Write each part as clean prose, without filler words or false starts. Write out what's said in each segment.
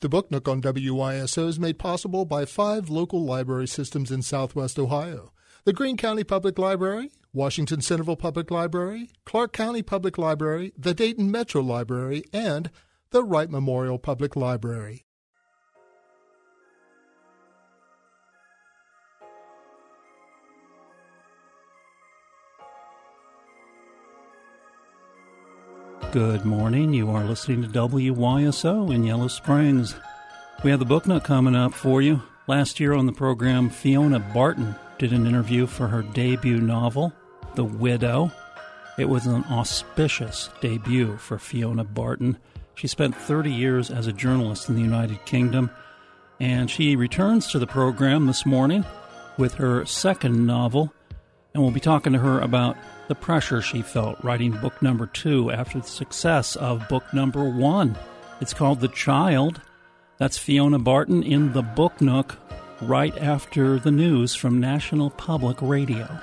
The Book Nook on WYSO is made possible by 5 local library systems in Southwest Ohio. The Greene County Public Library, Washington Centerville Public Library, Clark County Public Library, the Dayton Metro Library, and the Wright Memorial Public Library. Good morning. You are listening to WYSO in Yellow Springs. We have the Book Nook coming up for you. Last year on the program, Fiona Barton did an interview for her debut novel, The Widow. It was an auspicious debut for Fiona Barton. She spent 30 years as a journalist in the United Kingdom, and she returns to the program this morning with her second novel, and we'll be talking to her about the pressure she felt writing book number 2 after the success of book number 1. It's called The Child. That's Fiona Barton in the Book Nook right after the news from National Public Radio.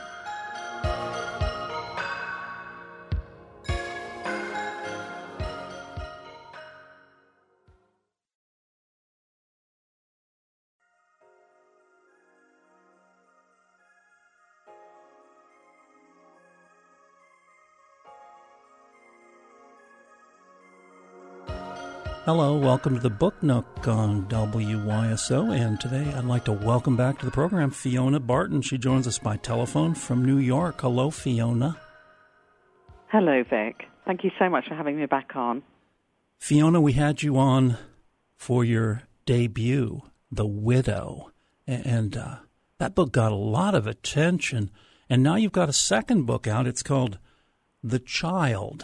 Hello, welcome to the Book Nook on WYSO, and today I'd like to welcome back to the program Fiona Barton. She joins us by telephone from New York. Hello, Fiona. Hello, Vic. Thank you so much for having me back on. Fiona, we had you on for your debut, The Widow, and that book got a lot of attention, and now you've got a second book out. It's called The Child.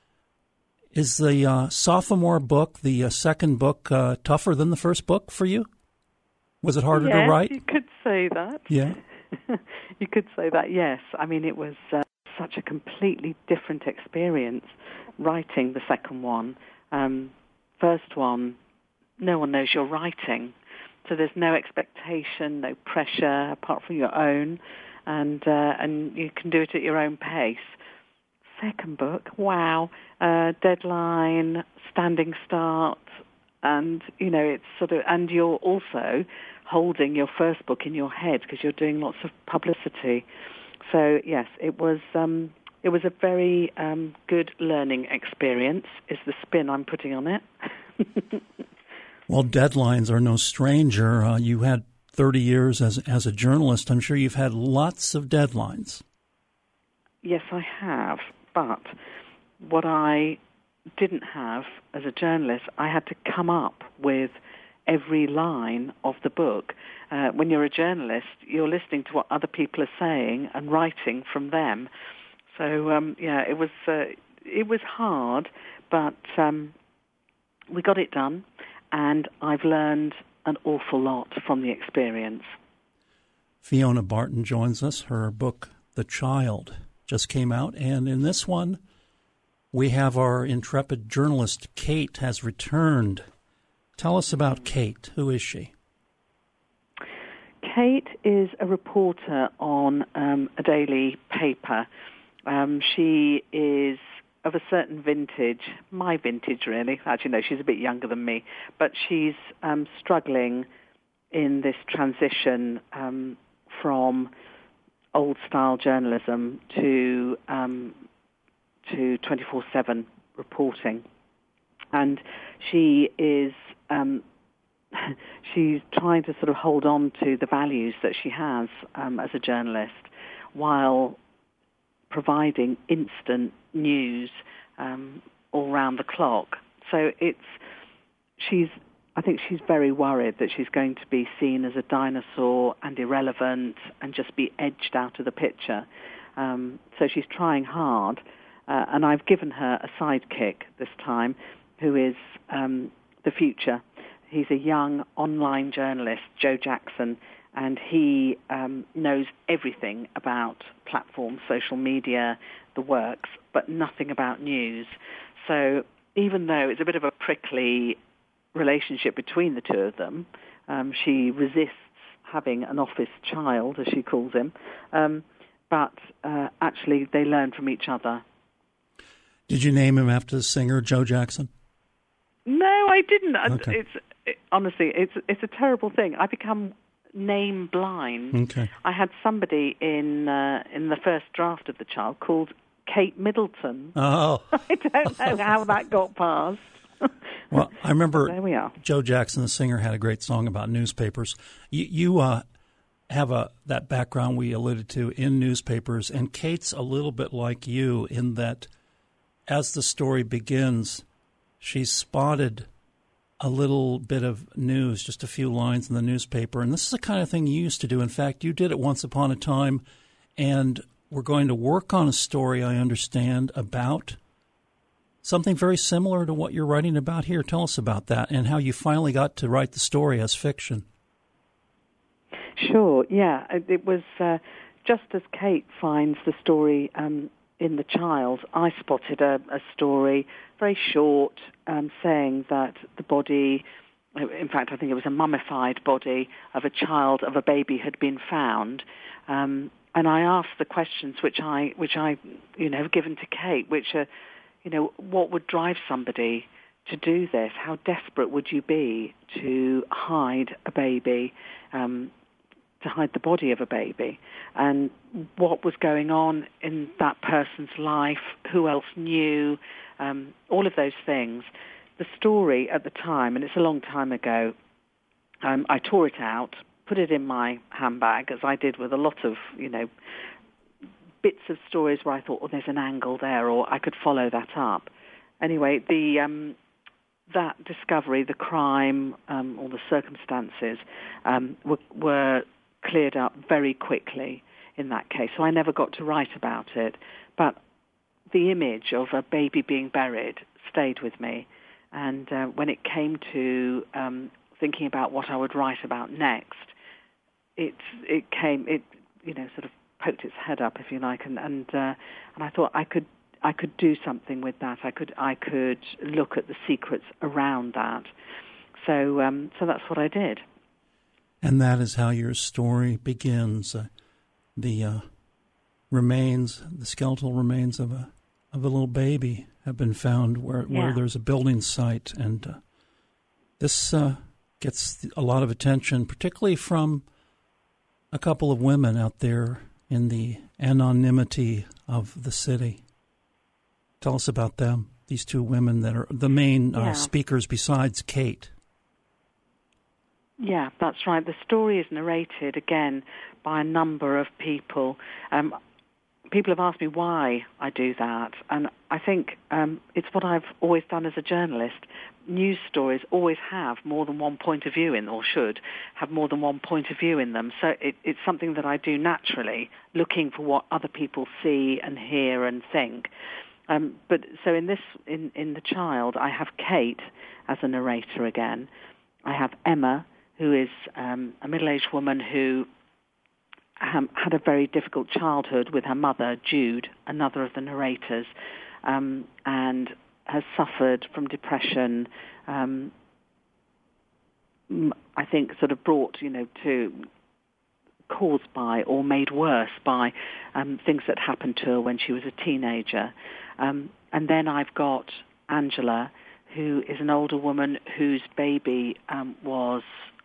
Is the sophomore book, the second book, tougher than the first book for you? Was it harder to write? You could say that. Yeah. You could say that, yes. I mean, it was such a completely different experience writing the second one. First one, no one knows you're writing, so there's no expectation, no pressure apart from your own, and you can do it at your own pace. Second book, wow, deadline, standing start, and it's sort of, and you're also holding your first book in your head because you're doing lots of publicity. So yes, it was a very good learning experience. Is the spin I'm putting on it? Well, deadlines are no stranger. You had 30 years as a journalist. I'm sure you've had lots of deadlines. Yes, I have. But what I didn't have as a journalist, I had to come up with every line of the book. When you're a journalist, you're listening to what other people are saying and writing from them. So, it was hard, but we got it done, and I've learned an awful lot from the experience. Fiona Barton joins us. Her book, The Child, just came out, and in this one, we have our intrepid journalist, Kate, has returned. Tell us about Kate. Who is she? Kate is a reporter on a daily paper. She is of a certain vintage, my vintage, really. Actually, no, she's a bit younger than me, but she's struggling in this transition from old-style journalism to 24/7 reporting, and she is she's trying to sort of hold on to the values that she has as a journalist, while providing instant news all round the clock. So I think she's very worried that she's going to be seen as a dinosaur and irrelevant and just be edged out of the picture. So she's trying hard, and I've given her a sidekick this time, who is the future. He's a young online journalist, Joe Jackson, and he knows everything about platforms, social media, the works, but nothing about news. So even though it's a bit of a prickly relationship between the two of them, she resists having an office child, as she calls him, but actually they learn from each other. Did you name him after the singer Joe Jackson? No, I didn't. Okay. honestly, it's a terrible thing. I become name blind. Okay. I had somebody in the first draft of the child called Kate Middleton. Oh. I don't know how that got past. Well, I remember there we are. Joe Jackson, the singer, had a great song about newspapers. You have that background we alluded to in newspapers, and Kate's a little bit like you in that as the story begins, she's spotted a little bit of news, just a few lines in the newspaper. And this is the kind of thing you used to do. In fact, you did it once upon a time, and we're going to work on a story, I understand, about something very similar to what you're writing about here. Tell us about that and how you finally got to write the story as fiction. Sure, yeah. It was just as Kate finds the story in The Child, I spotted a story, very short, saying that the body, in fact, I think it was a mummified body of a child, of a baby, had been found. And I asked the questions which I have given to Kate, which are, what would drive somebody to do this? How desperate would you be to hide a baby, to hide the body of a baby? And what was going on in that person's life? Who else knew? All of those things. The story at the time, and it's a long time ago, I tore it out, put it in my handbag, as I did with a lot of, bits of stories where I thought, there's an angle there, or I could follow that up. Anyway, that discovery, the crime, all the circumstances, were cleared up very quickly in that case. So I never got to write about it. But the image of a baby being buried stayed with me. And when it came to thinking about what I would write about next, it sort of poked its head up, if you like, and I thought I could do something with that. I could look at the secrets around that. So that's what I did. And that is how your story begins. The skeletal remains of a little baby have been found where there's a building site, and this gets a lot of attention, particularly from a couple of women out there in the anonymity of the city. Tell us about them, these two women that are the main speakers besides Kate. Yeah, that's right. The story is narrated, again, by a number of people. People have asked me why I do that, and I think it's what I've always done as a journalist. News stories always have more than one point of view in, or should have more than one point of view in them. So it's something that I do naturally, looking for what other people see and hear and think. But so in The Child, I have Kate as a narrator again. I have Emma, who is a middle-aged woman who had a very difficult childhood with her mother, Jude, another of the narrators, and has suffered from depression, I think sort of brought, to caused by or made worse by things that happened to her when she was a teenager. And then I've got Angela, who is an older woman whose baby was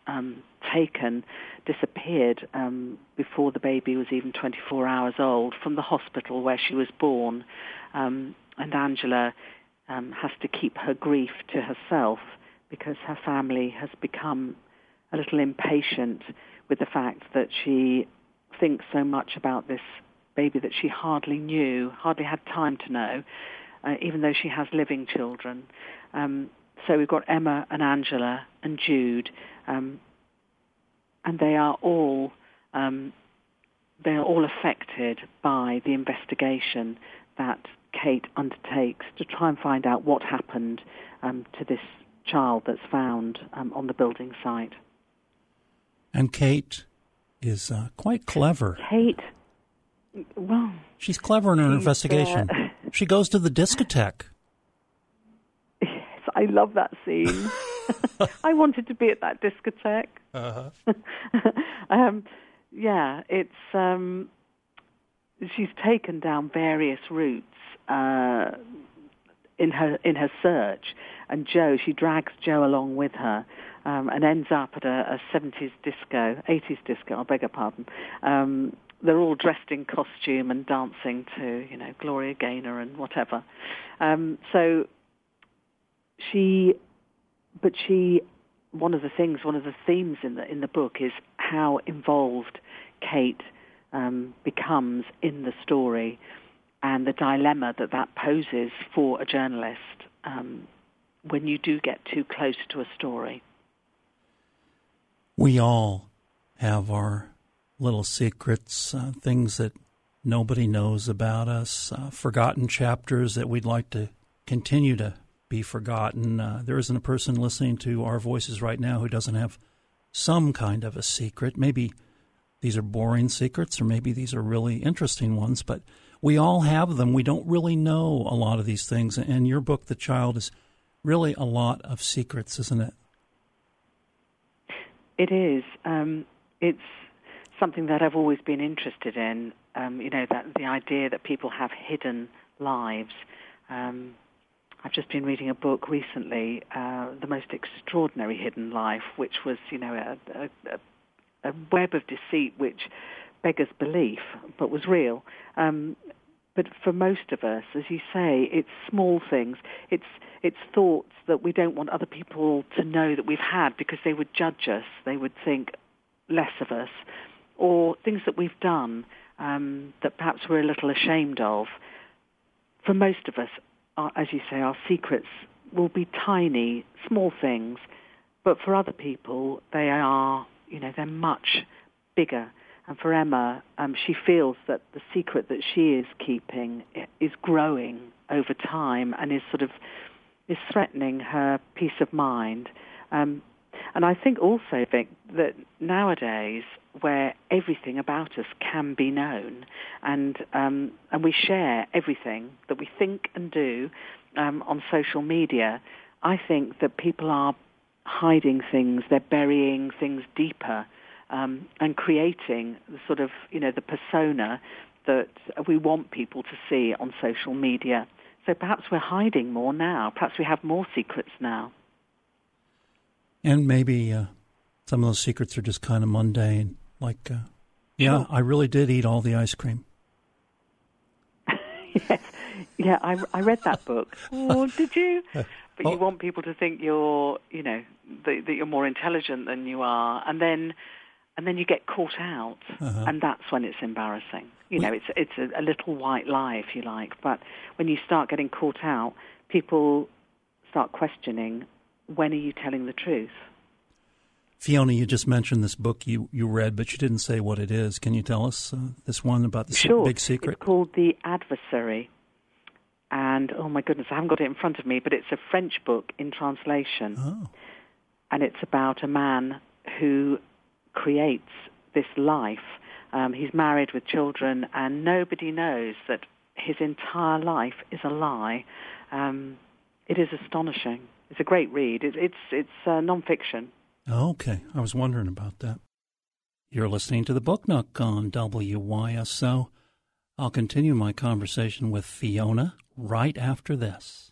disappeared before the baby was even 24 hours old from the hospital where she was born. And Angela has to keep her grief to herself because her family has become a little impatient with the fact that she thinks so much about this baby that she hardly had time to know, even though she has living children. So we've got Emma and Angela and Jude, and they are all affected by the investigation that Kate undertakes to try and find out what happened to this child that's found on the building site. And Kate is quite clever. Kate, well... She's clever in her investigation. She goes to the discotheque. Yes, I love that scene. I wanted to be at that discotheque. Uh-huh. It's... she's taken down various routes in her search, and she drags Joe along with her. and ends up at a 80s disco, I beg your pardon. They're all dressed in costume and dancing to, Gloria Gaynor and whatever. One of the themes in the book is how involved Kate becomes in the story, and the dilemma that poses for a journalist when you do get too close to a story. We all have our little secrets, things that nobody knows about us, forgotten chapters that we'd like to continue to be forgotten. There isn't a person listening to our voices right now who doesn't have some kind of a secret. Maybe these are boring secrets, or maybe these are really interesting ones, but we all have them. We don't really know a lot of these things. And your book, The Child, is really a lot of secrets, isn't it? It is. It's something that I've always been interested in, that the idea that people have hidden lives. I've just been reading a book recently, The Most Extraordinary Hidden Life, which was, a web of deceit which beggars belief, but was real. But for most of us, as you say, it's small things. It's thoughts that we don't want other people to know that we've had because they would judge us. They would think less of us. Or things that we've done that perhaps we're a little ashamed of. For most of us, as you say, our secrets will be tiny, small things. But for other people, they are, they're much bigger. And for Emma, she feels that the secret that she is keeping is growing over time and is threatening her peace of mind. And I think also, Vic, that nowadays, where everything about us can be known, and we share everything that we think and do on social media, I think that people are hiding things, they're burying things deeper, and creating the persona that we want people to see on social media. So perhaps we're hiding more now. Perhaps we have more secrets now. And maybe some of those secrets are just kind of mundane. Like, I really did eat all the ice cream. Yes. Yeah, I read that book. Oh, did you? But you want people to think you're, that you're more intelligent than you are. And then you get caught out, and that's when it's embarrassing. It's a little white lie, if you like. But when you start getting caught out, people start questioning, when are you telling the truth? Fiona, you just mentioned this book you read, but you didn't say what it is. Can you tell us this one about the big secret? It's called The Adversary. And, oh my goodness, I haven't got it in front of me, but it's a French book in translation. Oh. And it's about a man who creates this life. He's married with children, and nobody knows that his entire life is a lie. It is astonishing. It's a great read. It's non-fiction. Okay, I was wondering about that. You're listening to The Book Nook on WYSO. I'll continue my conversation with Fiona right after this.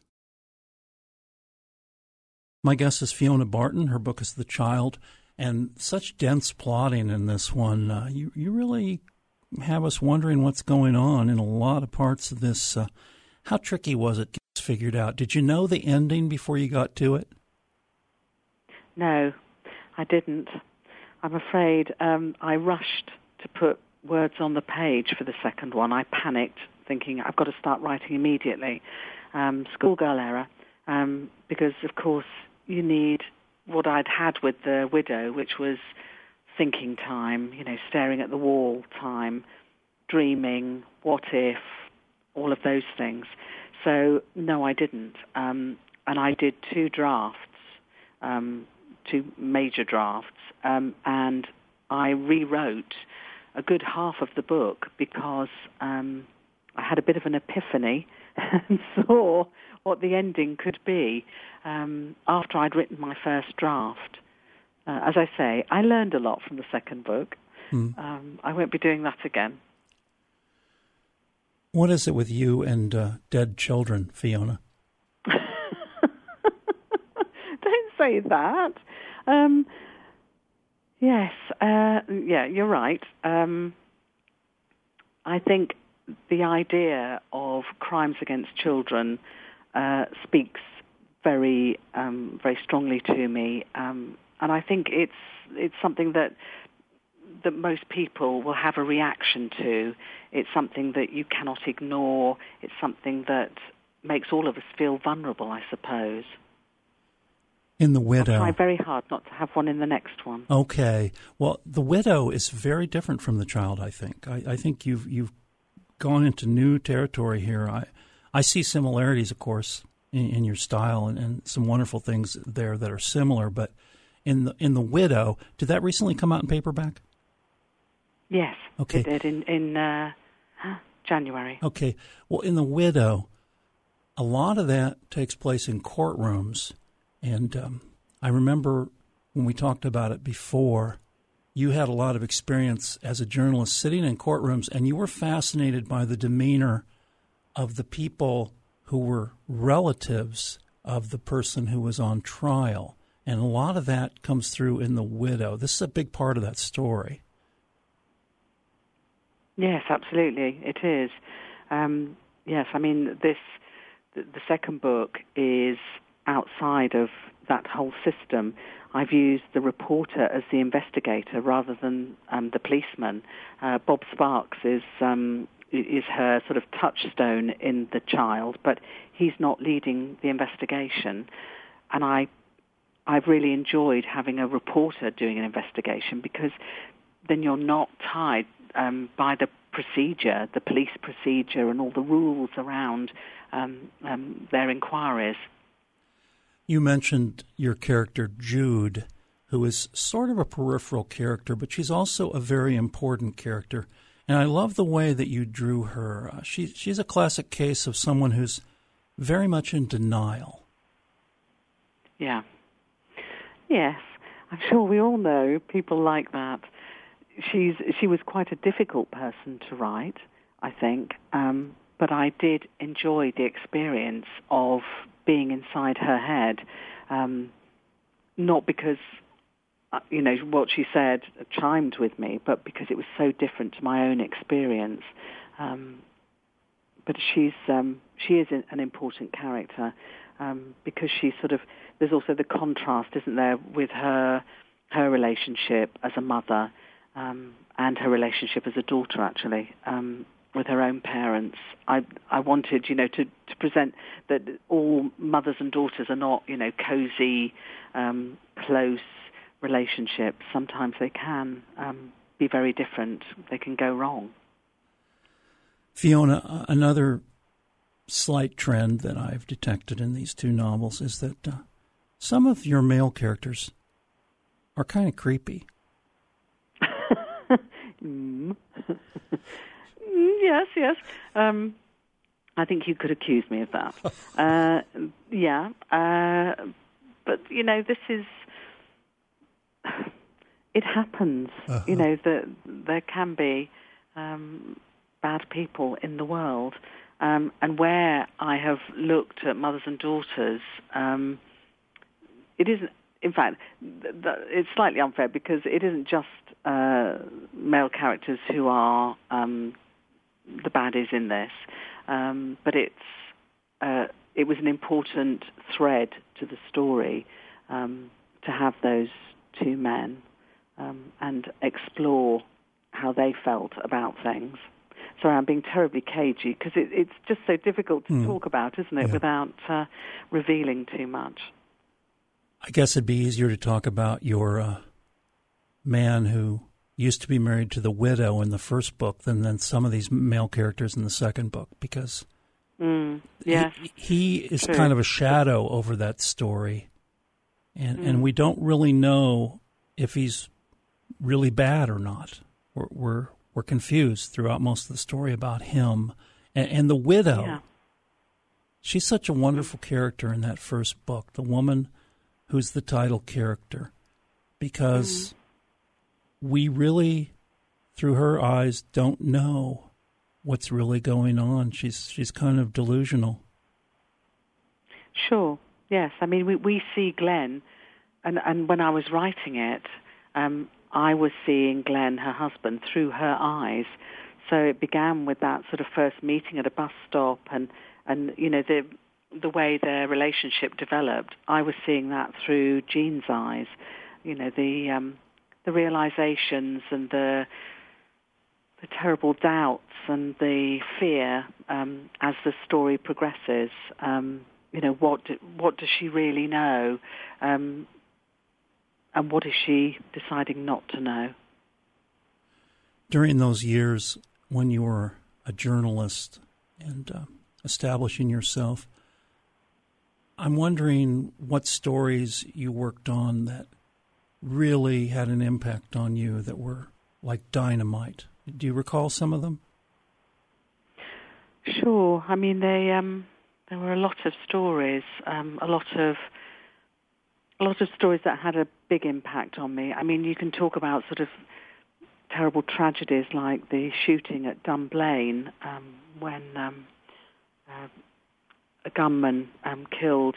My guest is Fiona Barton. Her book is The Child, and such dense plotting in this one. You really have us wondering what's going on in a lot of parts of this. How tricky was it to get this figured out? Did you know the ending before you got to it? No, I didn't. I'm afraid I rushed to put words on the page for the second one. I panicked, thinking I've got to start writing immediately. Schoolgirl error, because, of course, you need what I'd had with The Widow, which was thinking time, staring at the wall time, dreaming, what if, all of those things. So, no, I didn't. And I did two drafts, two major drafts, and I rewrote a good half of the book because I had a bit of an epiphany and saw what the ending could be after I'd written my first draft. As I say, I learned a lot from the second book. I won't be doing that again. What is it with you and dead children, Fiona? Don't say that. Yes, yeah, you're right. I think the idea of crimes against children speaks very, very strongly to me, and I think it's something that most people will have a reaction to. It's something that you cannot ignore. It's something that makes all of us feel vulnerable, I suppose. In The Widow. I'll try very hard not to have one in the next one. Okay. Well, The Widow is very different from The Child, I think. I think you've gone into new territory here. I see similarities, of course, in your style and some wonderful things there that are similar. But in the Widow, did that recently come out in paperback? Yes, okay. It did in January. Okay. Well, in The Widow, a lot of that takes place in courtrooms. And I remember when we talked about it before, you had a lot of experience as a journalist sitting in courtrooms, and you were fascinated by the demeanor of the people who were relatives of the person who was on trial. And a lot of that comes through in The Widow. This is a big part of that story. Yes, absolutely, it is. Yes, I mean, the second book is outside of that whole system. I've used the reporter as the investigator rather than the policeman. Bob Sparks is her sort of touchstone in The Child, but he's not leading the investigation. And I've really enjoyed having a reporter doing an investigation, because then you're not tied by the procedure, the police procedure, and all the rules around their inquiries. You mentioned your character, Jude, who is sort of a peripheral character, but she's also a very important character. And I love the way that you drew her. She's a classic case of someone who's very much in denial. Yeah. Yes. I'm sure we all know people like that. She was quite a difficult person to write, I think, but I did enjoy the experience of being inside her head, not because what she said chimed with me, but because it was so different to my own experience. But she is an important character, because she sort of, there's also the contrast, isn't there, with her relationship as a mother, and her relationship as a daughter, actually, with her own parents. I wanted, to present that all mothers and daughters are not, cozy, close relationships. Sometimes they can be very different. They can go wrong. Fiona, another slight trend that I've detected in these two novels is that some of your male characters are kind of creepy. Yes. I think you could accuse me of that. Yeah. But, this is... It happens, that there can be bad people in the world. And where I have looked at mothers and daughters, it isn't... In fact, it's slightly unfair, because it isn't just male characters who are the baddies in this, but it was an important thread to the story to have those two men and explore how they felt about things. Sorry, I'm being terribly cagey, because it's just so difficult to talk about, isn't it, without revealing too much. I guess it'd be easier to talk about your man who used to be married to the widow in the first book than some of these male characters in the second book, because he is true. Kind of a shadow over that story, and we don't really know if he's really bad or not. We're confused throughout most of the story about him and the widow. Yeah. She's such a wonderful character in that first book, the woman who's the title character, because we really, through her eyes, don't know what's really going on. She's kind of delusional. Sure, yes. I mean, we see Glenn and when I was writing it, I was seeing Glenn, her husband, through her eyes. So it began with that sort of first meeting at a bus stop, and you know, the way their relationship developed. I was seeing that through Jean's eyes. You know, the realizations and the terrible doubts and the fear as the story progresses. You know, what does she really know, and what is she deciding not to know? During those years when you were a journalist and establishing yourself, I'm wondering what stories you worked on that really had an impact on you, that were like dynamite. Do you recall some of them? Sure. I mean, there were a lot of stories, a lot of stories that had a big impact on me. I mean, you can talk about sort of terrible tragedies like the shooting at Dunblane, when a gunman killed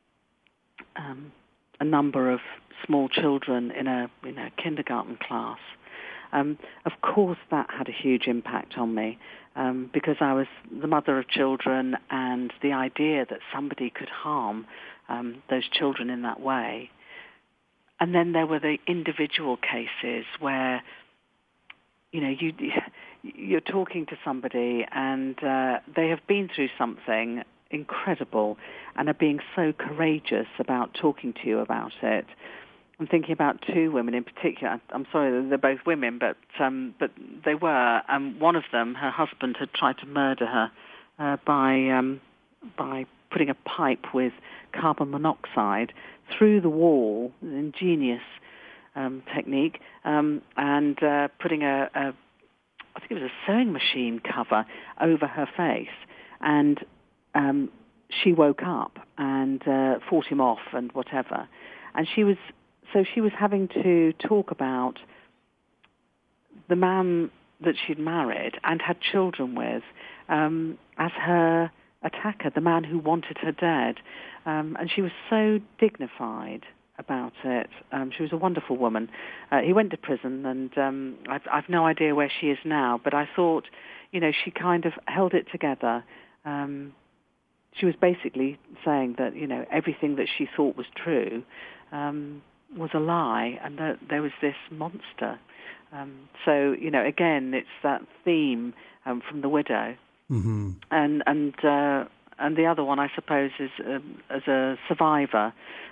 a number of small children in a kindergarten class. Of course, that had a huge impact on me, because I was the mother of children, and the idea that somebody could harm those children in that way. And then there were the individual cases where, you know, you're talking to somebody and they have been through something incredible and are being so courageous about talking to you about it. I'm thinking about two women in particular. I'm sorry, they're both women, but they were. One of them, her husband had tried to murder her by putting a pipe with carbon monoxide through the wall, an ingenious technique, and putting I think it was a sewing machine cover over her face, and she woke up and fought him off and whatever, and she was having to talk about the man that she'd married and had children with as her attacker, the man who wanted her dead. And she was so dignified about it. She was a wonderful woman. He went to prison, and I've no idea where she is now, but I thought, you know, she kind of held it together. She was basically saying that, you know, everything that she thought was true was a lie, and that there was this monster. So, you know, again, it's that theme from The Widow. Mm-hmm. And the other one, I suppose, is as a survivor,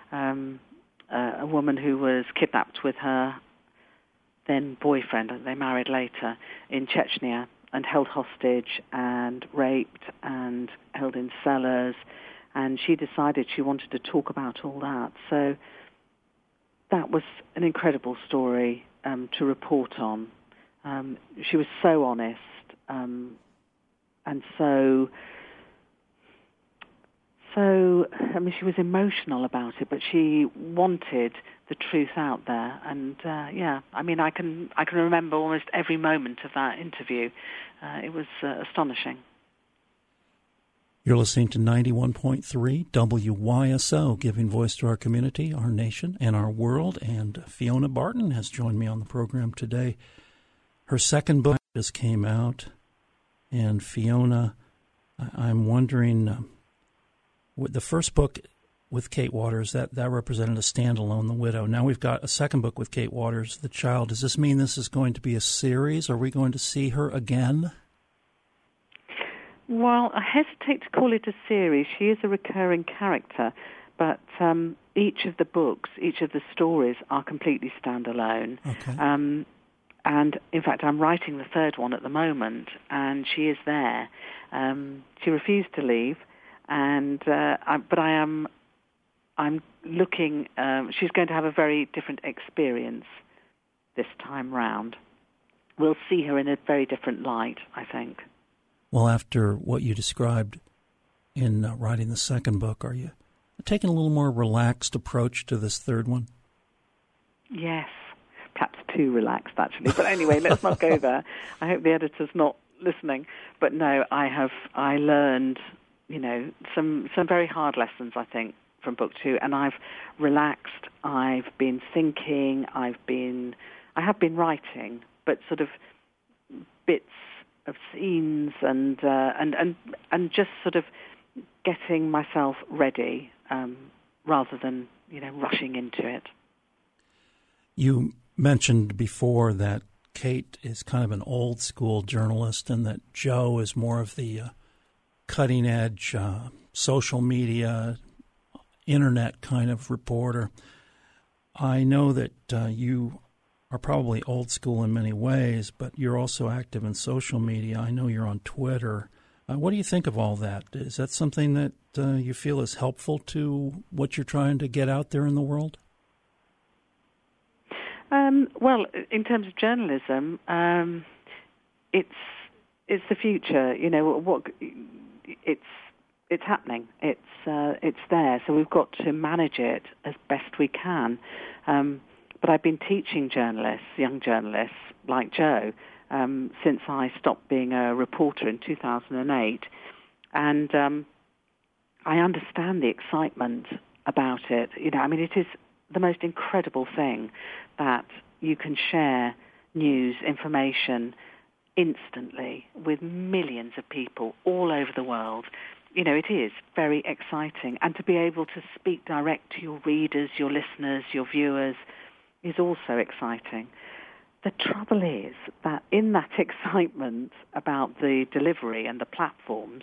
a woman who was kidnapped with her then boyfriend, and they married later, in Chechnya, and held hostage and raped and held in cellars, and she decided she wanted to talk about all that. So that was an incredible story to report on. She was so honest, and so, I mean, she was emotional about it, but she wanted the truth out there. And yeah, I mean, I can remember almost every moment of that interview. It was astonishing. You're listening to 91.3 WYSO, giving voice to our community, our nation, and our world. And Fiona Barton has joined me on the program today. Her second book just came out. And Fiona, I'm wondering, with the first book with Kate Waters, that represented a standalone, The Widow. Now we've got a second book with Kate Waters, The Child. Does this mean this is going to be a series? Are we going to see her again? Well, I hesitate to call it a series. She is a recurring character, but each of the books, each of the stories are completely standalone. Okay. And, in fact, I'm writing the third one at the moment, and she is there. She refused to leave, but I'm looking. She's going to have a very different experience this time round. We'll see her in a very different light, I think. Well, after what you described in writing the second book, are you taking a little more relaxed approach to this third one? Yes. Perhaps too relaxed, actually. But anyway, let's not go there. I hope the editor's not listening. But no, I learned, you know, some very hard lessons, I think, from book 2, and I've relaxed. I've been thinking. I have been writing, but sort of bits of scenes and just sort of getting myself ready rather than rushing into it. You mentioned before that Kate is kind of an old school journalist and that Joe is more of the cutting edge social media, internet kind of reporter. I know that you are probably old school in many ways, but you're also active in social media. I know you're on Twitter. What do you think of all that? Is that something that you feel is helpful to what you're trying to get out there in the world? Well, in terms of journalism, it's the future. It's happening. It's there. So we've got to manage it as best we can. But I've been teaching journalists, young journalists like Joe, since I stopped being a reporter in 2008, and I understand the excitement about it. It is the most incredible thing that you can share news, information instantly with millions of people all over the world. It is very exciting. And to be able to speak direct to your readers, your listeners, your viewers is also exciting. The trouble is that in that excitement about the delivery and the platforms,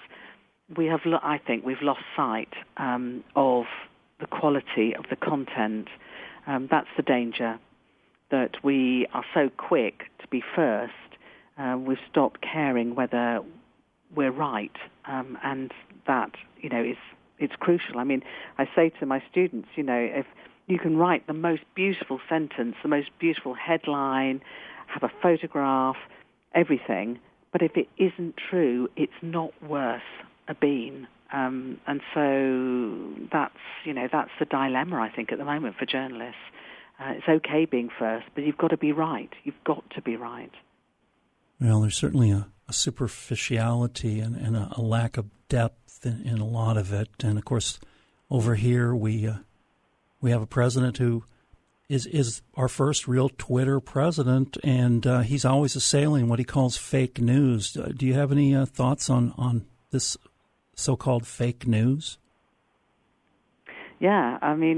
I think we've lost sight of the quality of the content. That's the danger, that we are so quick to be first, we've stopped caring whether we're right, and that, it's crucial. I say to my students, if you can write the most beautiful sentence, the most beautiful headline, have a photograph, everything, but if it isn't true, it's not worth a bean. And so that's the dilemma, I think, at the moment for journalists. It's okay being first, but you've got to be right. You've got to be right. Well, there's certainly a superficiality and a lack of depth in a lot of it. And, of course, over here we have a president who is our first real Twitter president, and he's always assailing what he calls fake news. Do you have any thoughts on this so-called fake news? Yeah,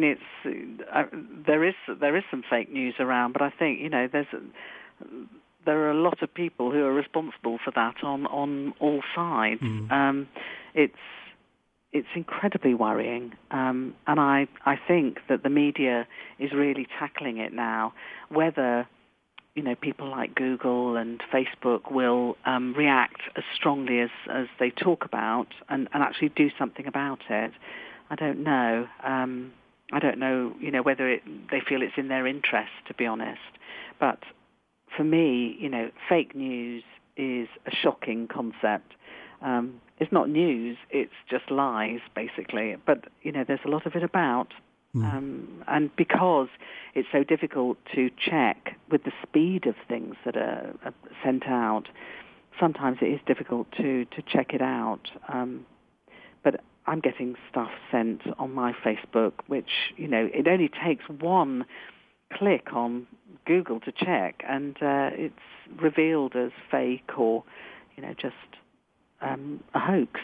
there is some fake news around, but I think there are a lot of people who are responsible for that on all sides. It's incredibly worrying, and I think that the media is really tackling it now. Whether people like Google and Facebook will react as strongly as they talk about and actually do something about it, I don't know. I don't know, whether they feel it's in their interest, to be honest. But for me, fake news is a shocking concept. It's not news; it's just lies, basically. But there's a lot of it about, and because it's so difficult to check with the speed of things that are sent out, sometimes it is difficult to check it out. But I'm getting stuff sent on my Facebook, which it only takes one click on Google to check, and it's revealed as fake or just a hoax.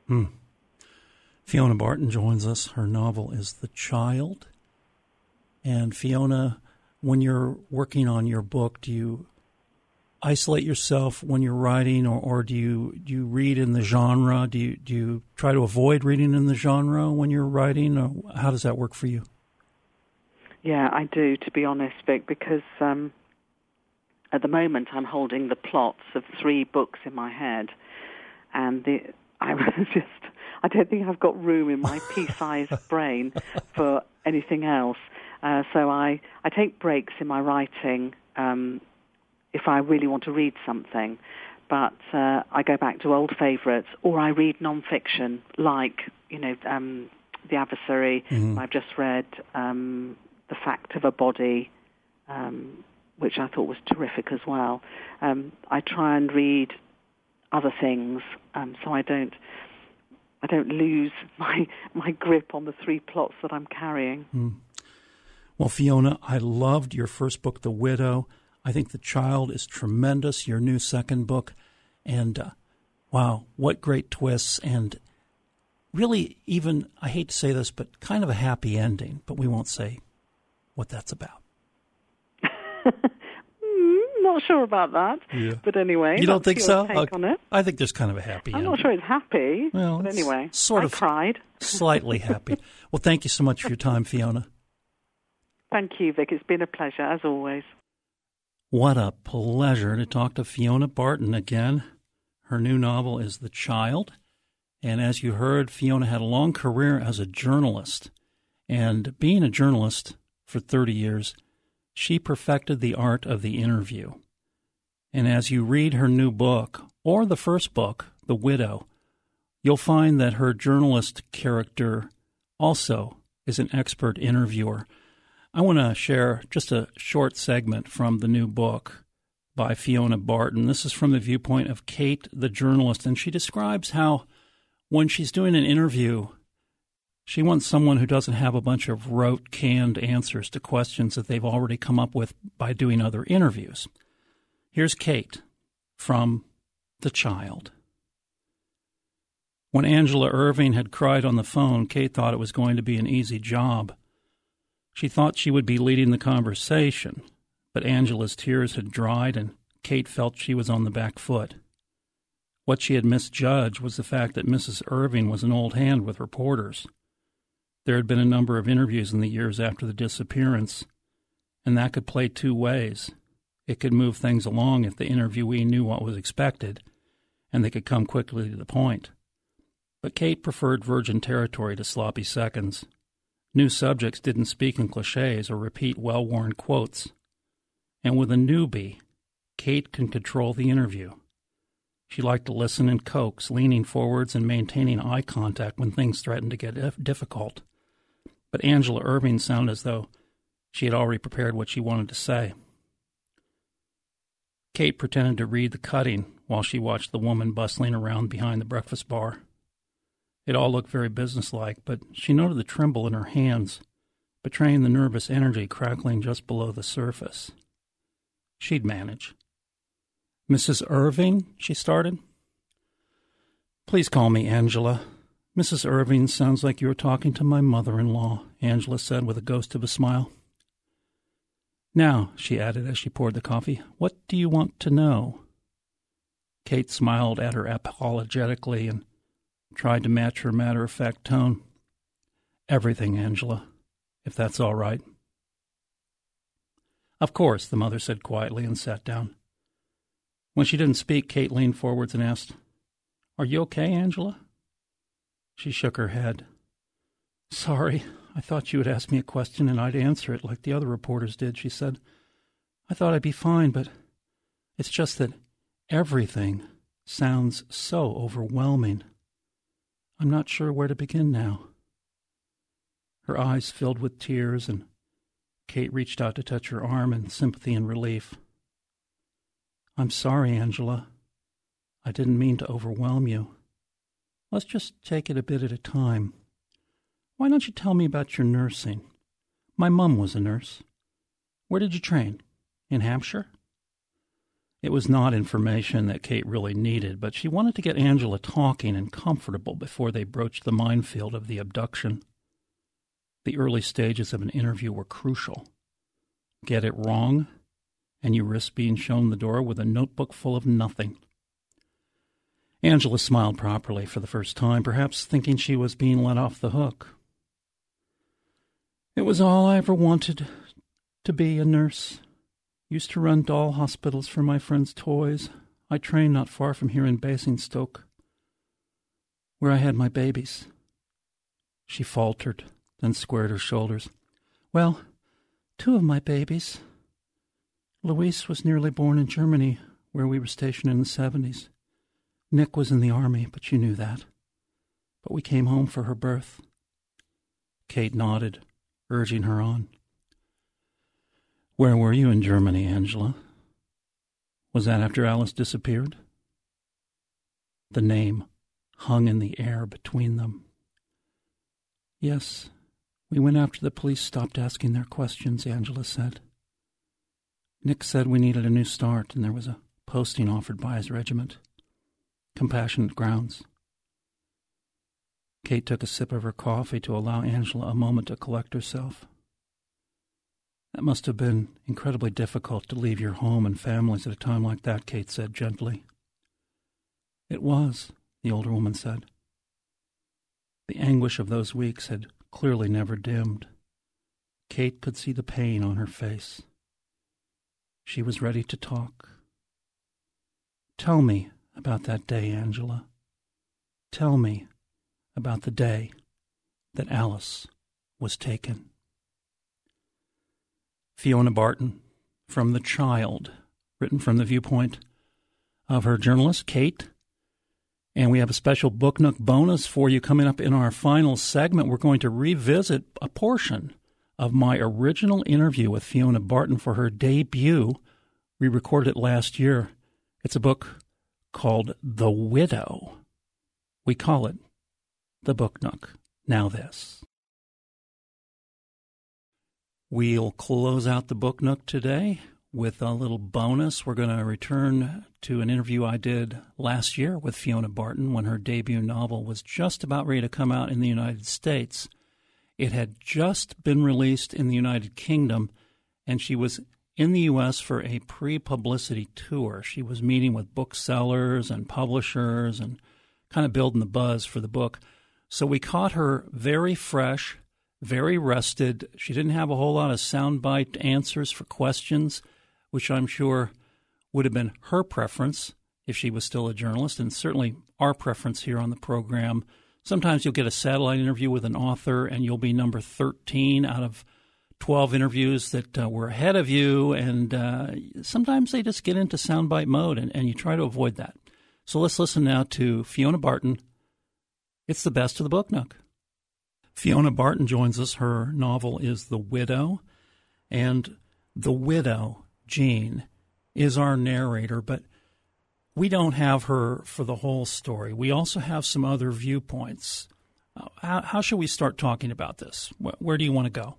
Fiona Barton joins us. Her novel is The Child. And Fiona, when you're working on your book, do you isolate yourself when you're writing, or do you read in the genre? Do you try to avoid reading in the genre when you're writing, or how does that work for you? Yeah, I do, to be honest, Vic, because at the moment I'm holding the plots of 3 books in my head, and I don't think I've got room in my pea-sized brain for anything else. So I take breaks in my writing if I really want to read something, but I go back to old favourites, or I read non-fiction, like The Adversary. I've just read The Fact of a Body, which I thought was terrific as well. I try and read other things, so I don't I don't lose my grip on the 3 plots that I'm carrying. Well, Fiona, I loved your first book, The Widow. I think The Child is tremendous, your new second book. And, wow, what great twists. And really, even, I hate to say this, but kind of a happy ending. But we won't say what that's about. Not sure about that. Yeah. But anyway. You don't think so? Take on it. I think there's kind of a happy ending. I'm not sure it's happy. Well, but anyway, sort I of cried. Slightly happy. Well, thank you so much for your time, Fiona. Thank you, Vic. It's been a pleasure, as always. What a pleasure to talk to Fiona Barton again. Her new novel is The Child. And as you heard, Fiona had a long career as a journalist. And being a journalist for 30 years, she perfected the art of the interview. And as you read her new book, or the first book, The Widow, you'll find that her journalist character also is an expert interviewer. I want to share just a short segment from the new book by Fiona Barton. This is from the viewpoint of Kate, the journalist, and she describes how when she's doing an interview, she wants someone who doesn't have a bunch of rote, canned answers to questions that they've already come up with by doing other interviews. Here's Kate from The Child. When Angela Irving had cried on the phone, Kate thought it was going to be an easy job. She thought she would be leading the conversation, but Angela's tears had dried and Kate felt she was on the back foot. What she had misjudged was the fact that Mrs. Irving was an old hand with reporters. There had been a number of interviews in the years after the disappearance, and that could play 2 ways. It could move things along if the interviewee knew what was expected, and they could come quickly to the point. But Kate preferred virgin territory to sloppy seconds. New subjects didn't speak in cliches or repeat well-worn quotes. And with a newbie, Kate can control the interview. She liked to listen and coax, leaning forwards and maintaining eye contact when things threatened to get difficult. But Angela Irving sounded as though she had already prepared what she wanted to say. Kate pretended to read the cutting while she watched the woman bustling around behind the breakfast bar. It all looked very businesslike, but she noted the tremble in her hands, betraying the nervous energy crackling just below the surface. She'd manage. "Mrs. Irving," she started. "Please call me Angela. Mrs. Irving sounds like you were talking to my mother-in-law," Angela said with a ghost of a smile. "Now," she added as she poured the coffee, "what do you want to know?" Kate smiled at her apologetically and tried to match her matter-of-fact tone. "Everything, Angela, if that's all right." "Of course," the mother said quietly and sat down. When she didn't speak, Kate leaned forwards and asked, "Are you okay, Angela?" She shook her head. "Sorry, I thought you would ask me a question and I'd answer it like the other reporters did," she said. "I thought I'd be fine, but it's just that everything sounds so overwhelming. I'm not sure where to begin now." Her eyes filled with tears, and Kate reached out to touch her arm in sympathy and relief. "I'm sorry, Angela. I didn't mean to overwhelm you. Let's just take it a bit at a time. Why don't you tell me about your nursing? My mum was a nurse. Where did you train? In Hampshire?" It was not information that Kate really needed, but she wanted to get Angela talking and comfortable before they broached the minefield of the abduction. The early stages of an interview were crucial. Get it wrong, and you risk being shown the door with a notebook full of nothing. Angela smiled properly for the first time, perhaps thinking she was being let off the hook. "It was all I ever wanted, to be a nurse. Used to run doll hospitals for my friends' toys. I trained not far from here in Basingstoke, where I had my babies." She faltered, then squared her shoulders. "Well, 2 of my babies. Louise was nearly born in Germany, where we were stationed in the 70s. Nick was in the army, but you knew that. But we came home for her birth." Kate nodded, urging her on. "Where were you in Germany, Angela? Was that after Alice disappeared?" The name hung in the air between them. Yes, we went after the police stopped asking their questions, Angela said. Nick said we needed a new start, and there was a posting offered by his regiment. Compassionate Grounds. Kate took a sip of her coffee to allow Angela a moment to collect herself. That must have been incredibly difficult to leave your home and families at a time like that, Kate said gently. It was, the older woman said. The anguish of those weeks had clearly never dimmed. Kate could see the pain on her face. She was ready to talk. Tell me about that day, Angela. Tell me about the day that Alice was taken. Fiona Barton, from The Child, written from the viewpoint of her journalist, Kate. And we have a special Book Nook bonus for you coming up in our final segment. We're going to revisit a portion of my original interview with Fiona Barton for her debut. We recorded it last year. It's a book called The Widow. We call it The Book Nook. Now this. We'll close out the Book Nook today with a little bonus. We're going to return to an interview I did last year with Fiona Barton when her debut novel was just about ready to come out in the United States. It had just been released in the United Kingdom, and she was in the U.S. for a pre-publicity tour. She was meeting with booksellers and publishers and kind of building the buzz for the book. So we caught her very fresh, very rested. She didn't have a whole lot of soundbite answers for questions, which I'm sure would have been her preference if she was still a journalist, and certainly our preference here on the program. Sometimes you'll get a satellite interview with an author, and you'll be number 13 out of 12 interviews that were ahead of you, and sometimes they just get into soundbite mode, and you try to avoid that. So let's listen now to Fiona Barton. It's the best of the Book Nook. Fiona Barton joins us. Her novel is The Widow, and the widow, Jean, is our narrator, but we don't have her for the whole story. We also have some other viewpoints. How should we start talking about this? Where do you want to go?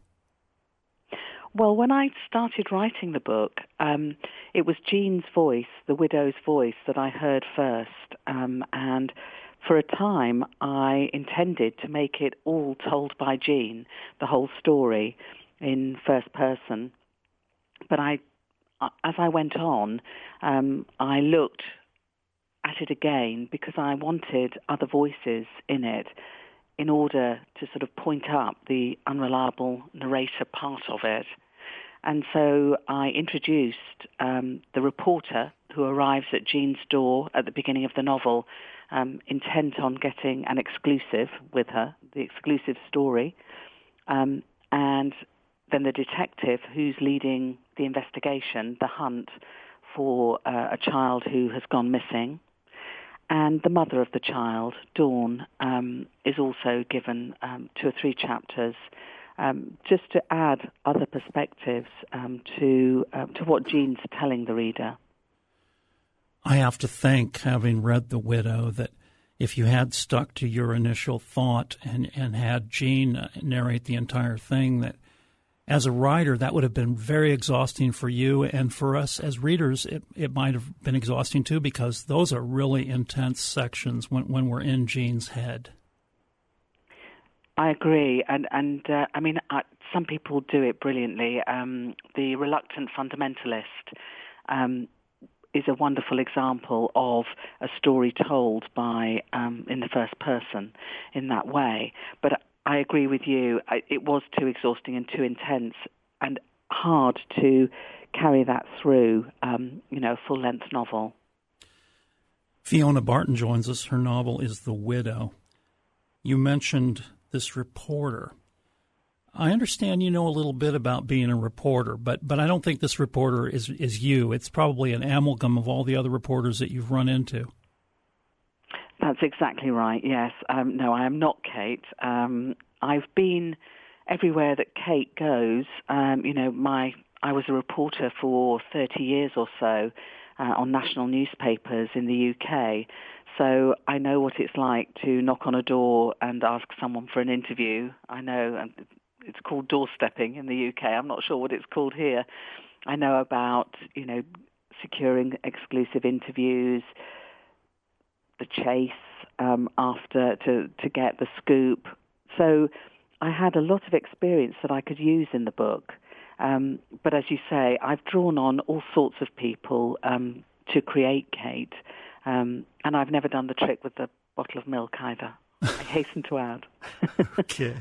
Well, when I started writing the book, it was Jean's voice, the widow's voice, that I heard first, and for a time, I intended to make it all told by Jean, the whole story, in first person. But as I went on, I looked at it again because I wanted other voices in it in order to sort of point up the unreliable narrator part of it. And so I introduced the reporter who arrives at Jean's door at the beginning of the novel, intent on getting an exclusive with her, the exclusive story, and then the detective who's leading the investigation, the hunt for a child who has gone missing, and the mother of the child, Dawn, is also given 2 or 3 chapters, just to add other perspectives to what Jean's telling the reader. I have to think, having read The Widow, that if you had stuck to your initial thought and had Jean narrate the entire thing, that as a writer, that would have been very exhausting for you. And for us as readers, it might have been exhausting too, because those are really intense sections when we're in Jean's head. I agree. And I mean, some people do it brilliantly. The Reluctant Fundamentalist is a wonderful example of a story told by in the first person in that way. But I agree with you. It was too exhausting and too intense and hard to carry that through, a full-length novel. Fiona Barton joins us. Her novel is The Widow. You mentioned this reporter. I understand you know a little bit about being a reporter, but I don't think this reporter is you. It's probably an amalgam of all the other reporters that you've run into. That's exactly right, yes. No, I am not Kate. I've been everywhere that Kate goes. I was a reporter for 30 years or so, on national newspapers in the UK. So I know what it's like to knock on a door and ask someone for an interview. I know it's called doorstepping in the UK. I'm not sure what it's called here. I know about, securing exclusive interviews, the chase after to get the scoop. So I had a lot of experience that I could use in the book. But as you say, I've drawn on all sorts of people to create Kate. And I've never done the trick with the bottle of milk either, I hasten to add. Okay.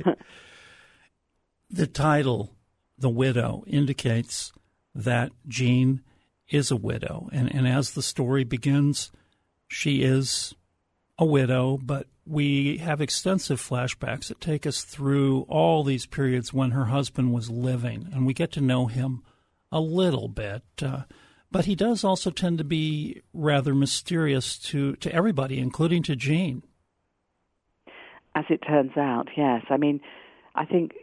The title, The Widow, indicates that Jean is a widow. And as the story begins, she is a widow, but we have extensive flashbacks that take us through all these periods when her husband was living, and we get to know him a little bit. But he does also tend to be rather mysterious to everybody, including to Jean. As it turns out, yes. I mean, I think,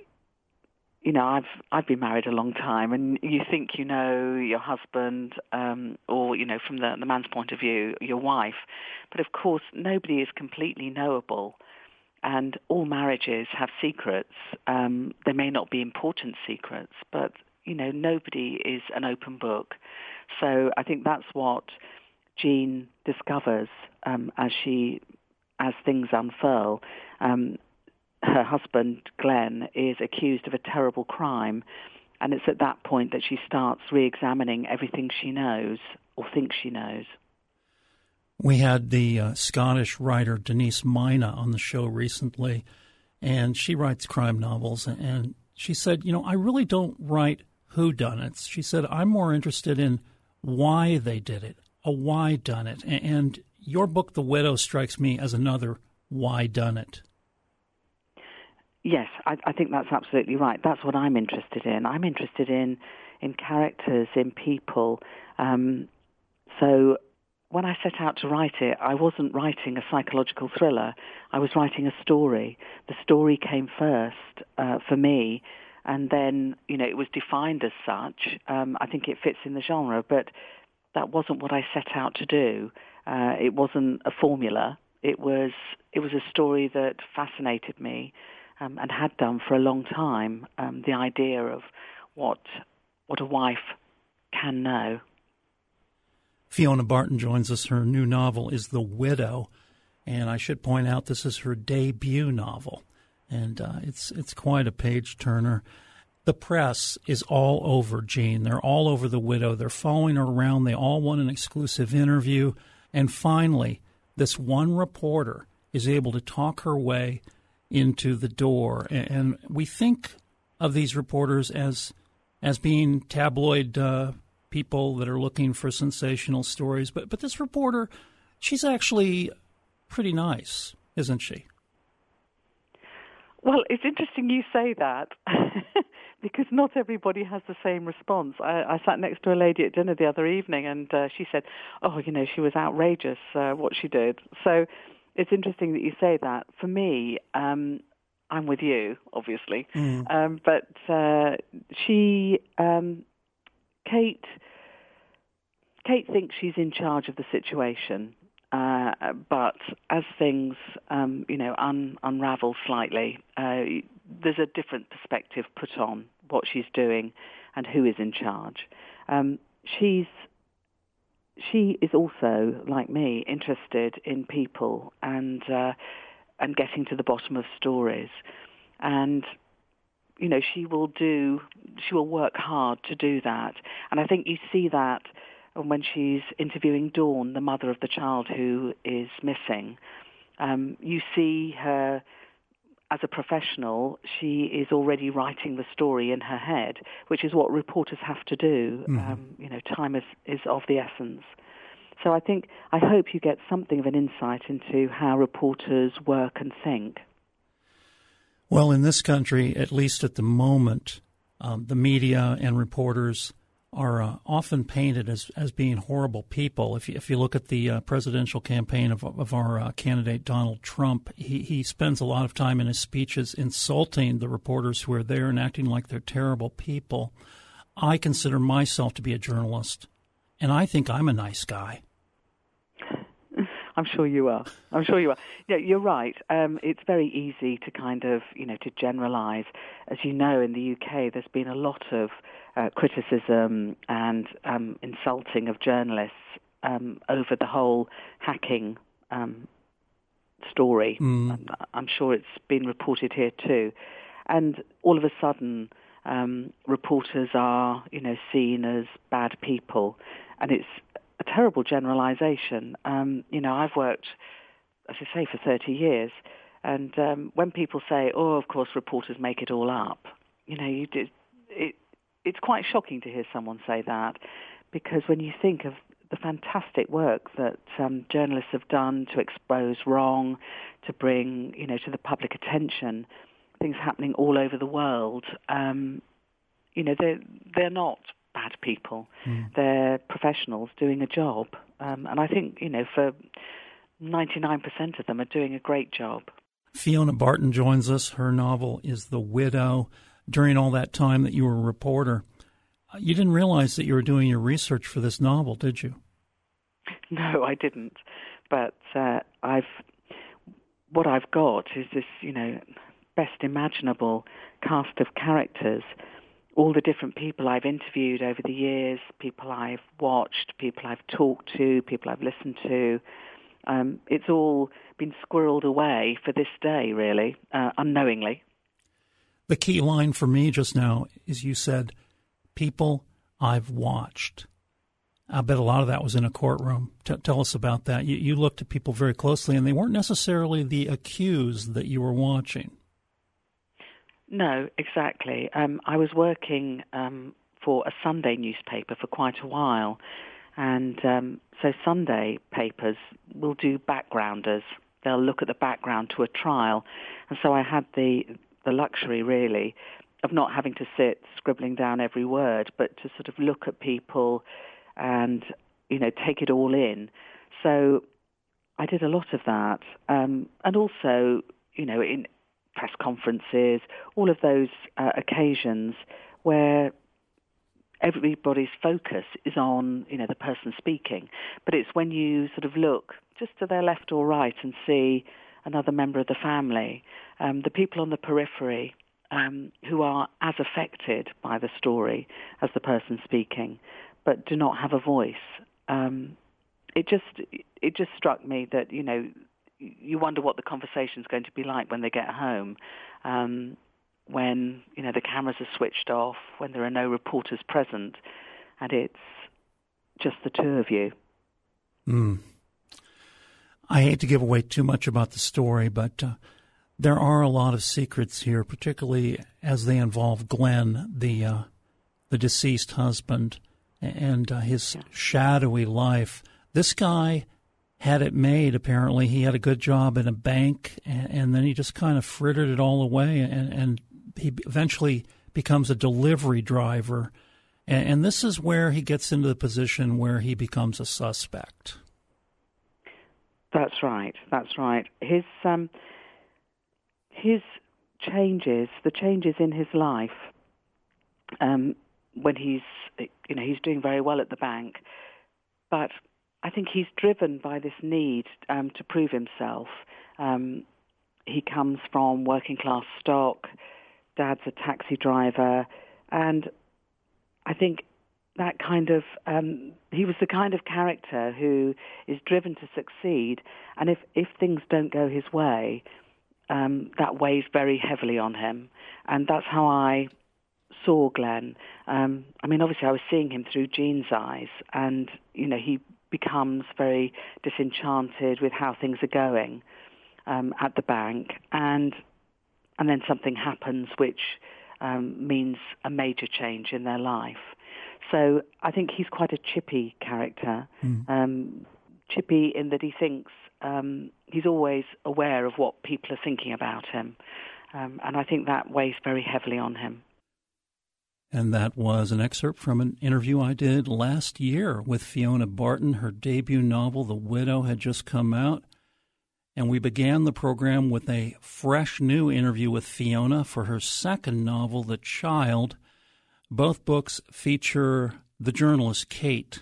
I've been married a long time, and you think you know your husband, or, from the man's point of view, your wife. But, of course, nobody is completely knowable, and all marriages have secrets. They may not be important secrets, but, nobody is an open book. So I think that's what Jean discovers as things unfurl. Her husband, Glenn, is accused of a terrible crime, and it's at that point that she starts re-examining everything she knows or thinks she knows. We had the Scottish writer Denise Mina on the show recently, and she writes crime novels, and she said, I really don't write whodunits. She said, I'm more interested in why they did it, a why done it. And your book, The Widow, strikes me as another why done it. Yes, I think that's absolutely right. That's what I'm interested in. I'm interested in characters, in people. So when I set out to write it, I wasn't writing a psychological thriller. I was writing a story. The story came first for me, and then, it was defined as such. I think it fits in the genre, but that wasn't what I set out to do. It wasn't a formula. It was a story that fascinated me. And had done for a long time, the idea of what a wife can know. Fiona Barton joins us. Her new novel is The Widow, and I should point out this is her debut novel, and it's quite a page-turner. The press is all over Jean. They're all over The Widow. They're following her around. They all want an exclusive interview. And finally, this one reporter is able to talk her way into the door. And we think of these reporters as being tabloid people that are looking for sensational stories. But this reporter, she's actually pretty nice, isn't she? Well, it's interesting you say that because not everybody has the same response. I sat next to a lady at dinner the other evening, and she said, she was outrageous what she did. So it's interesting that you say that. For me, I'm with you, obviously. But Kate thinks she's in charge of the situation. But as things, unravel slightly, there's a different perspective put on what she's doing and who is in charge. She is also, like me, interested in people and getting to the bottom of stories. And, she will work hard to do that. And I think you see that when she's interviewing Dawn, the mother of the child who is missing. You see her as a professional, she is already writing the story in her head, which is what reporters have to do. Mm-hmm. Time is of the essence. So I hope you get something of an insight into how reporters work and think. Well, in this country, at least at the moment, the media and reporters are often painted as being horrible people. If you look at the presidential campaign of our candidate Donald Trump, he spends a lot of time in his speeches insulting the reporters who are there and acting like they're terrible people. I consider myself to be a journalist, and I think I'm a nice guy. I'm sure you are. Yeah, you're right. It's very easy to kind of, to generalise. As you know, in the UK, there's been a lot of criticism and insulting of journalists over the whole hacking story. I'm sure it's been reported here too. And all of a sudden, reporters are, seen as bad people, and it's a terrible generalisation. I've worked, as I say, for 30 years, and when people say, "Oh, of course, reporters make it all up," it's quite shocking to hear someone say that, because when you think of the fantastic work that journalists have done to expose wrong, to bring, to the public attention things happening all over the world, they're not bad people. They're professionals doing a job. And I think, for 99% of them are doing a great job. Fiona Barton joins us. Her novel is The Widow. During all that time that you were a reporter, you didn't realize that you were doing your research for this novel, did you? No, I didn't. But what I've got is this, best imaginable cast of characters, all the different people I've interviewed over the years, people I've watched, people I've talked to, people I've listened to. It's all been squirreled away for this day, really, unknowingly. The key line for me just now is you said, people I've watched. I bet a lot of that was in a courtroom. Tell us about that. You looked at people very closely, and they weren't necessarily the accused that you were watching. No, exactly. I was working for a Sunday newspaper for quite a while, and so Sunday papers will do backgrounders. They'll look at the background to a trial, and so I had the luxury, really, of not having to sit scribbling down every word, but to sort of look at people and, take it all in. So I did a lot of that, and also, in press conferences, all of those occasions where everybody's focus is on, the person speaking. But it's when you sort of look just to their left or right and see another member of the family, the people on the periphery who are as affected by the story as the person speaking, but do not have a voice. It just struck me that, you wonder what the conversation's going to be like when they get home, when, the cameras are switched off, when there are no reporters present, and it's just the two of you. I hate to give away too much about the story, but there are a lot of secrets here, particularly as they involve Glenn, the deceased husband, and his shadowy life. This guy had it made, apparently. He had a good job in a bank, and then he just kind of frittered it all away, and he eventually becomes a delivery driver. And this is where he gets into the position where he becomes a suspect. That's right. His changes, the changes in his life, when he's doing very well at the bank, but I think he's driven by this need to prove himself. He comes from working class stock. Dad's a taxi driver, and I think that kind of he was the kind of character who is driven to succeed, and if things don't go his way, that weighs very heavily on him, and that's how I saw Glenn. Obviously I was seeing him through Jean's eyes, and he becomes very disenchanted with how things are going at the bank, and then something happens which means a major change in their life. So I think he's quite a chippy character, chippy in that he thinks he's always aware of what people are thinking about him, and I think that weighs very heavily on him. And that was an excerpt from an interview I did last year with Fiona Barton. Her debut novel, The Widow, had just come out. And we began the program with a fresh new interview with Fiona for her second novel, The Child. Both books feature the journalist Kate,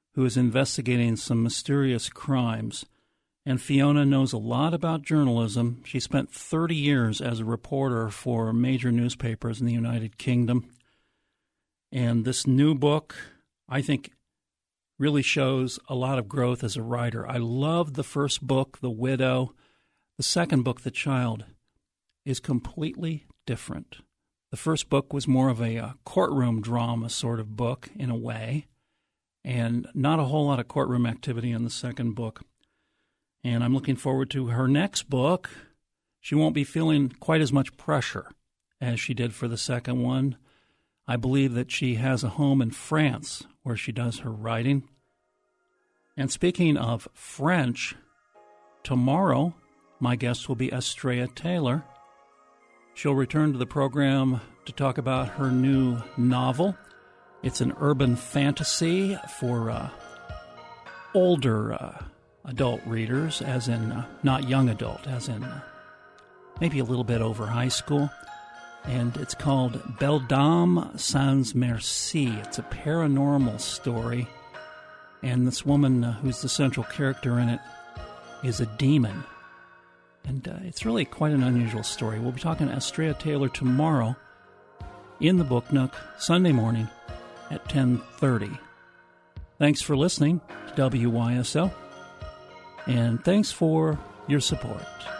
who is investigating some mysterious crimes. And Fiona knows a lot about journalism. She spent 30 years as a reporter for major newspapers in the United Kingdom. And this new book, I think, really shows a lot of growth as a writer. I loved the first book, The Widow. The second book, The Child, is completely different. The first book was more of a courtroom drama sort of book in a way, and not a whole lot of courtroom activity in the second book. And I'm looking forward to her next book. She won't be feeling quite as much pressure as she did for the second one. I believe that she has a home in France where she does her writing. And speaking of French, tomorrow my guest will be Astrea Taylor. She'll return to the program to talk about her new novel. It's an urban fantasy for older adult readers, as in not young adult, as in maybe a little bit over high school. And it's called Belle Dame Sans Merci. It's a paranormal story. And this woman who's the central character in it is a demon. And it's really quite an unusual story. We'll be talking to Astrea Taylor tomorrow in the Book Nook, Sunday morning at 10:30. Thanks for listening to WYSO, and thanks for your support.